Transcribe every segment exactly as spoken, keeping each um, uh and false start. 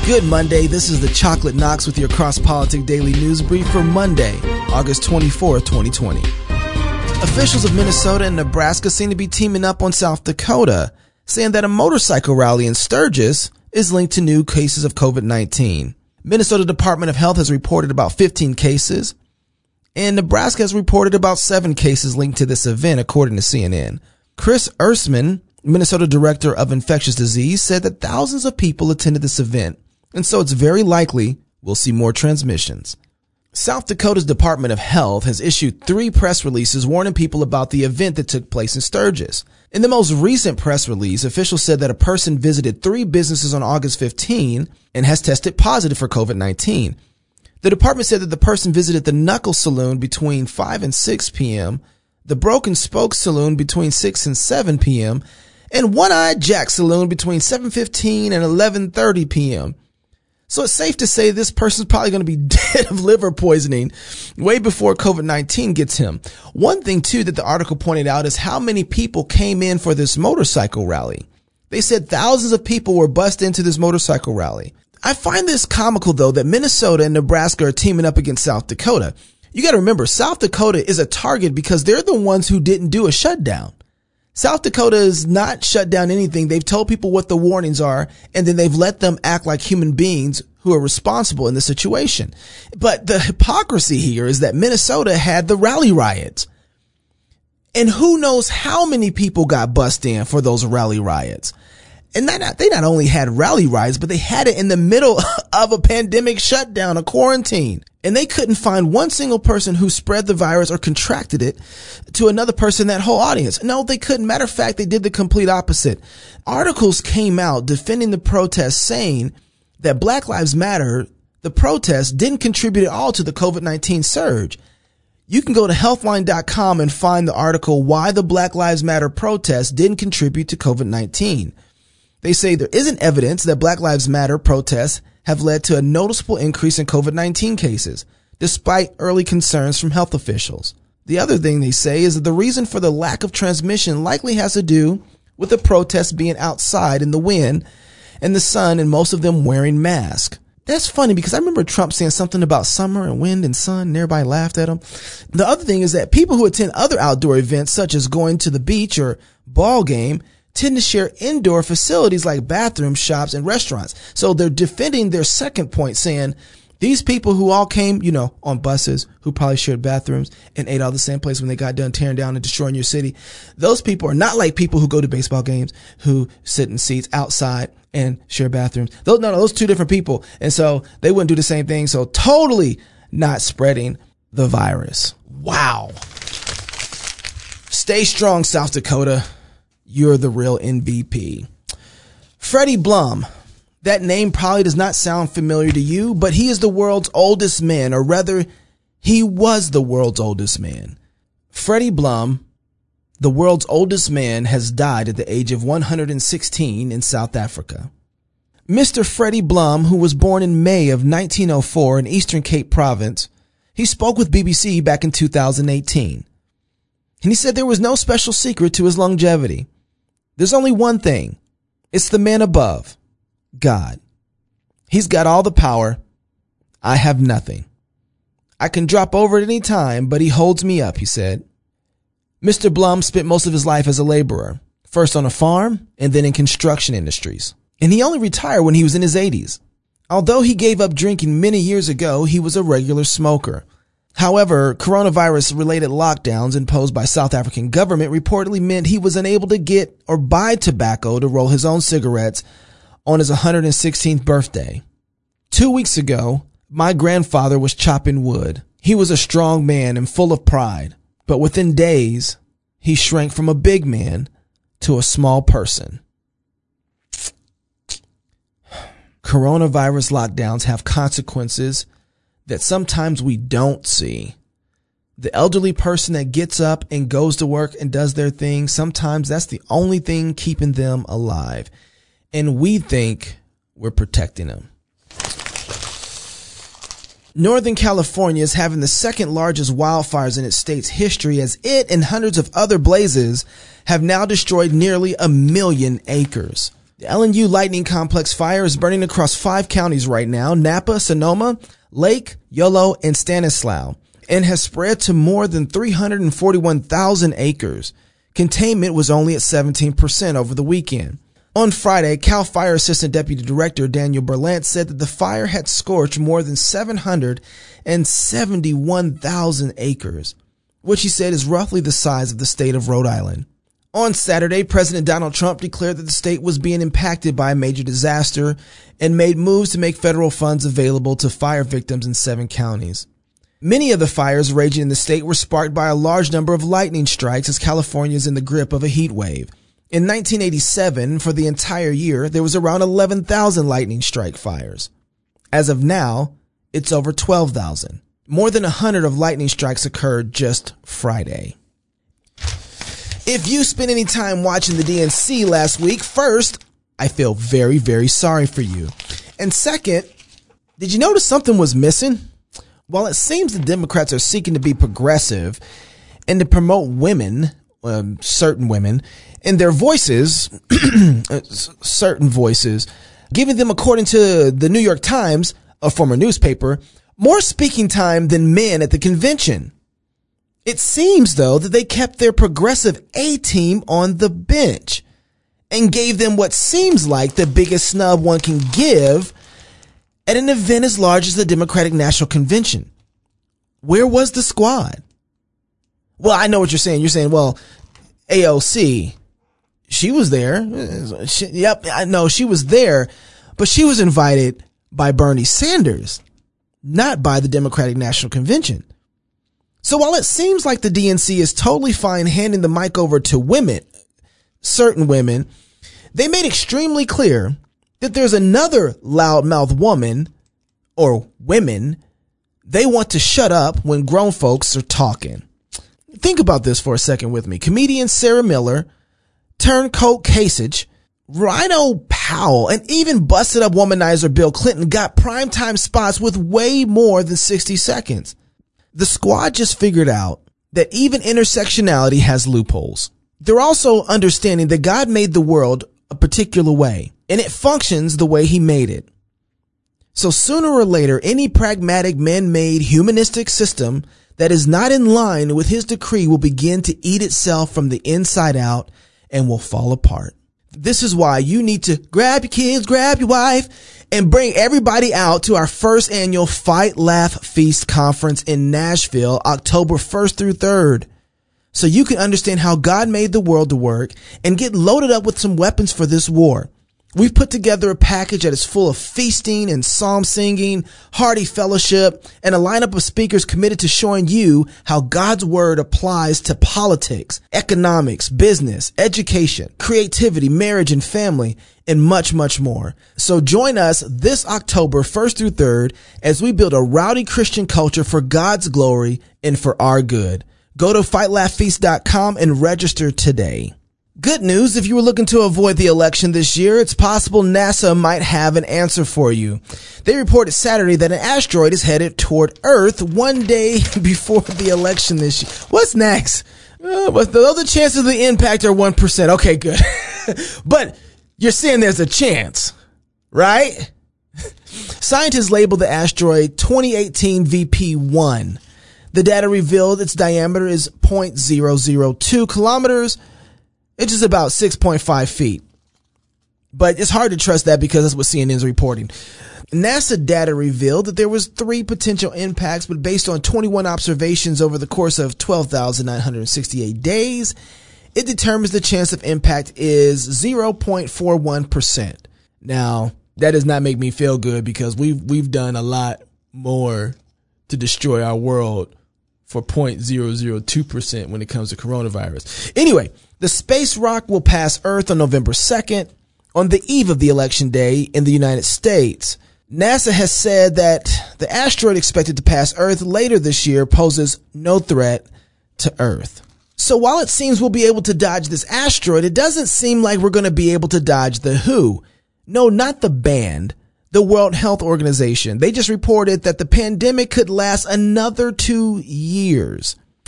Good Monday. This is the Chocolate Knox with your cross-politic daily news brief for Monday, August twenty-fourth, twenty twenty. Officials of Minnesota and Nebraska seem to be teaming up on South Dakota, saying that a motorcycle rally in Sturgis is linked to new cases of COVID nineteen. Minnesota Department of Health has reported about fifteen cases, and Nebraska has reported about seven cases linked to this event, according to C N N. Chris Ersman, Minnesota Director of Infectious Disease, said that thousands of people attended this event, and so it's very likely we'll see more transmissions. South Dakota's Department of Health has issued three press releases warning people about the event that took place in Sturgis. In the most recent press release, officials said that a person visited three businesses on August fifteenth and has tested positive for COVID nineteen. The department said that the person visited the Knuckle Saloon between five and six p.m., the Broken Spoke Saloon between six and seven p.m., and One-Eyed Jack Saloon between seven fifteen and eleven thirty p.m. So it's safe to say this person's probably going to be dead of liver poisoning way before COVID nineteen gets him. One thing, too, that the article pointed out is how many people came in for this motorcycle rally. They said thousands of people were bussed into this motorcycle rally. I find this comical, though, that Minnesota and Nebraska are teaming up against South Dakota. You got to remember, South Dakota is a target because they're the ones who didn't do a shutdown. South Dakota has not shut down anything. They've told people what the warnings are, and then they've let them act like human beings who are responsible in the situation. But the hypocrisy here is that Minnesota had the rally riots. And who knows how many people got bussed in for those rally riots. And not, they not only had rally riots, but they had it in the middle of a pandemic shutdown, a quarantine. And they couldn't find one single person who spread the virus or contracted it to another person in that whole audience. No, they couldn't. Matter of fact, they did the complete opposite. Articles came out defending the protest, saying that Black Lives Matter, the protest, didn't contribute at all to the COVID nineteen surge. You can go to healthline dot com and find the article, Why the Black Lives Matter protest Didn't Contribute to COVID nineteen. They say there isn't evidence that Black Lives Matter protests have led to a noticeable increase in COVID nineteen cases, despite early concerns from health officials. The other thing they say is that the reason for the lack of transmission likely has to do with the protests being outside in the wind and the sun, and most of them wearing masks. That's funny because I remember Trump saying something about summer and wind and sun, and everybody laughed at him. The other thing is that people who attend other outdoor events, such as going to the beach or ball game, tend to share indoor facilities like bathrooms, shops, and restaurants. So they're defending their second point, saying these people who all came, you know, on buses, who probably shared bathrooms and ate all the same place when they got done tearing down and destroying your city. Those people are not like people who go to baseball games, who sit in seats outside and share bathrooms. Those, no, no, those two different people. And so they wouldn't do the same thing. So totally not spreading the virus. Wow. Stay strong, South Dakota. You're the real M V P. Freddie Blum. That name probably does not sound familiar to you, but he is the world's oldest man, or rather, he was the world's oldest man. Freddie Blum, the world's oldest man, has died at the age of one hundred sixteen in South Africa. Mister Freddie Blum, who was born in May of nineteen oh four in Eastern Cape Province, he spoke with B B C back in two thousand eighteen. And he said there was no special secret to his longevity. There's only one thing. It's the man above, God. He's got all the power. I have nothing. I can drop over at any time, but he holds me up, he said. Mister Blum spent most of his life as a laborer, first on a farm and then in construction industries. And he only retired when he was in his eighties. Although he gave up drinking many years ago, he was a regular smoker. However, coronavirus-related lockdowns imposed by South African government reportedly meant he was unable to get or buy tobacco to roll his own cigarettes on his one hundred sixteenth birthday. Two weeks ago, my grandfather was chopping wood. He was a strong man and full of pride, but within days, he shrank from a big man to a small person. Coronavirus lockdowns have consequences that sometimes we don't see. The elderly person that gets up and goes to work and does their thing, sometimes that's the only thing keeping them alive. And we think we're protecting them. Northern California is having the second largest wildfires in its state's history, as it and hundreds of other blazes have now destroyed nearly a million acres. The L N U Lightning Complex fire is burning across five counties right now: Napa, Sonoma, Lake, Yolo, and Stanislaus, and has spread to more than three hundred forty-one thousand acres. Containment was only at seventeen percent over the weekend. On Friday, CAL FIRE Assistant Deputy Director Daniel Berlant said that the fire had scorched more than seven hundred seventy-one thousand acres, which he said is roughly the size of the state of Rhode Island. On Saturday, President Donald Trump declared that the state was being impacted by a major disaster and made moves to make federal funds available to fire victims in seven counties. Many of the fires raging in the state were sparked by a large number of lightning strikes as California is in the grip of a heat wave. In nineteen eighty-seven, for the entire year, there was around eleven thousand lightning strike fires. As of now, it's over twelve thousand. More than one hundred of lightning strikes occurred just Friday. If you spent any time watching the D N C last week, first, I feel very, very sorry for you. And second, did you notice something was missing? While it seems the Democrats are seeking to be progressive and to promote women, um, certain women, and their voices, certain voices, giving them, according to the New York Times, a former newspaper, more speaking time than men at the convention. It seems, though, that they kept their progressive A-team on the bench and gave them what seems like the biggest snub one can give at an event as large as the Democratic National Convention. Where was the squad? Well, I know what you're saying. You're saying, well, A O C, she was there. She, yep, I know she was there, but she was invited by Bernie Sanders, not by the Democratic National Convention. So while it seems like the D N C is totally fine handing the mic over to women, certain women, they made extremely clear that there's another loudmouth woman or women they want to shut up when grown folks are talking. Think about this for a second with me. Comedian Sarah Miller, turncoat Kasich, Rhino Powell, and even busted up womanizer Bill Clinton got primetime spots with way more than sixty seconds. The squad just figured out that even intersectionality has loopholes. They're also understanding that God made the world a particular way, and it functions the way he made it. So sooner or later, any pragmatic, man-made, humanistic system that is not in line with his decree will begin to eat itself from the inside out and will fall apart. This is why you need to grab your kids, grab your wife, and bring everybody out to our first annual Fight, Laugh, Feast conference in Nashville, October first through third. So you can understand how God made the world to work and get loaded up with some weapons for this war. We've put together a package that is full of feasting and psalm singing, hearty fellowship, and a lineup of speakers committed to showing you how God's word applies to politics, economics, business, education, creativity, marriage and family, and much, much more. So join us this October first through third as we build a rowdy Christian culture for God's glory and for our good. Go to fight laugh feast dot com and register today. Good news, if you were looking to avoid the election this year, it's possible NASA might have an answer for you. They reported Saturday that an asteroid is headed toward Earth one day before the election this year. What's next? Uh, but the other chances of the impact are one percent. Okay, good. But you're saying there's a chance, right? Scientists labeled the asteroid twenty eighteen V P one. The data revealed its diameter is zero point zero zero two kilometers. It's just about six point five feet. But it's hard to trust that because that's what C N N is reporting. NASA data revealed that there was three potential impacts, but based on twenty-one observations over the course of twelve thousand nine hundred sixty-eight days, it determines the chance of impact is zero point four one percent. Now, that does not make me feel good because we've, we've done a lot more to destroy our world for zero point zero zero two percent when it comes to coronavirus. Anyway, the space rock will pass Earth on November second, on the eve of the election day in the United States. NASA has said that the asteroid expected to pass Earth later this year poses no threat to Earth. So while it seems we'll be able to dodge this asteroid, it doesn't seem like we're going to be able to dodge the W H O. No, not the band. The World Health Organization. They just reported that the pandemic could last another two years.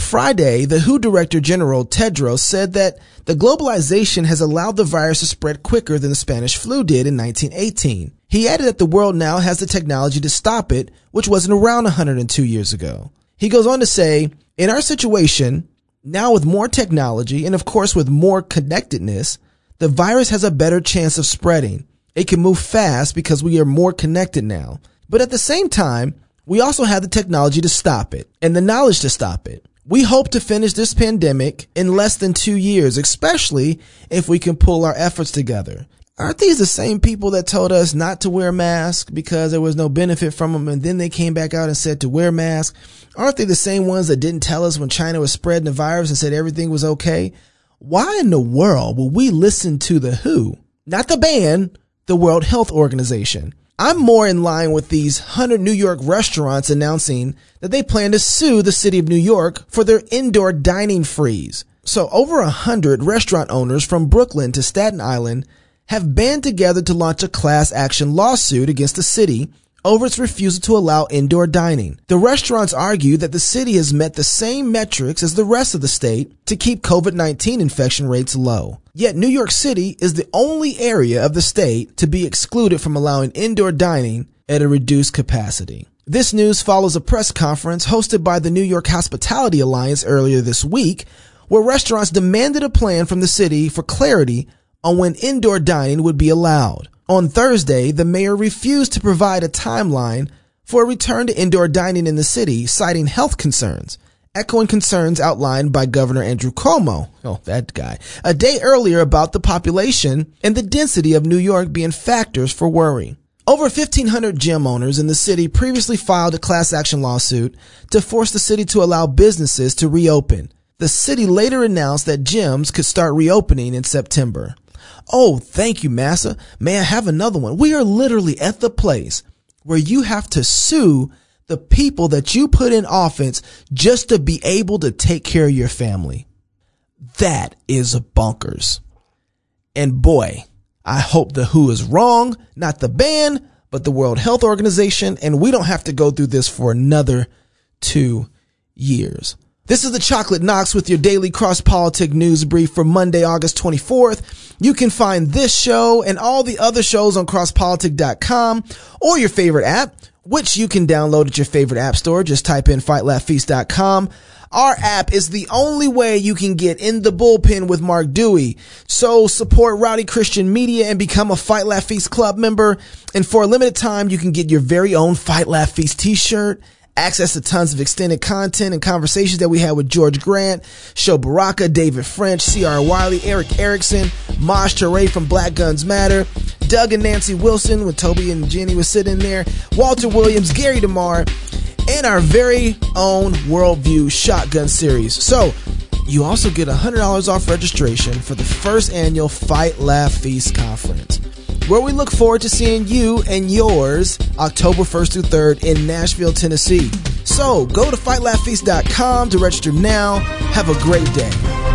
Friday, the W H O Director General Tedros said that the globalization has allowed the virus to spread quicker than the Spanish flu did in nineteen eighteen. He added that the world now has the technology to stop it, which wasn't around one hundred two years ago. He goes on to say, in our situation, now with more technology and of course with more connectedness, the virus has a better chance of spreading. It can move fast because we are more connected now. But at the same time, we also have the technology to stop it and the knowledge to stop it. We hope to finish this pandemic in less than two years, especially if we can pull our efforts together. Aren't these the same people that told us not to wear masks because there was no benefit from them, and then they came back out and said to wear masks? Aren't they the same ones that didn't tell us when China was spreading the virus and said everything was okay? Why in the world will we listen to the W H O? Not the band, the World Health Organization. I'm more in line with these one hundred New York restaurants announcing that they plan to sue the city of New York for their indoor dining freeze. So over one hundred restaurant owners from Brooklyn to Staten Island have band together to launch a class action lawsuit against the city over its refusal to allow indoor dining. The restaurants argue that the city has met the same metrics as the rest of the state to keep COVID nineteen infection rates low. Yet New York City is the only area of the state to be excluded from allowing indoor dining at a reduced capacity. This news follows a press conference hosted by the New York Hospitality Alliance earlier this week, where restaurants demanded a plan from the city for clarity on when indoor dining would be allowed. On Thursday, the mayor refused to provide a timeline for a return to indoor dining in the city, citing health concerns, echoing concerns outlined by Governor Andrew Cuomo, oh, that guy, a day earlier about the population and the density of New York being factors for worry. Over fifteen hundred gym owners in the city previously filed a class action lawsuit to force the city to allow businesses to reopen. The city later announced that gyms could start reopening in September. Oh, thank you, Massa. May I have another one? We are literally at the place where you have to sue the people that you put in office just to be able to take care of your family. That is bonkers. And boy, I hope the W H O is wrong, not the band, but the World Health Organization, and we don't have to go through this for another two years. This is the Chocolate Knox with your daily cross-politic news brief for Monday, August twenty-fourth. You can find this show and all the other shows on cross politic dot com or your favorite app, which you can download at your favorite app store. Just type in fight laugh feast dot com. Our app is the only way you can get in the bullpen with Mark Dewey. So support Rowdy Christian Media and become a Fight Laugh Feast Club member. And for a limited time, you can get your very own Fight Laugh Feast t-shirt, access to tons of extended content and conversations that we had with George Grant, Sho Baraka, David French, C R Wiley, Eric Erickson, Maj Toure from Black Guns Matter, Doug and Nancy Wilson when Toby and Jenny was sitting there, Walter Williams, Gary DeMar, and our very own Worldview Shotgun series. So you also get one hundred dollars off registration for the first annual Fight Laugh Feast Conference, where we look forward to seeing you and yours October first through third in Nashville, Tennessee. So go to fight laugh feast dot com to register now. Have a great day.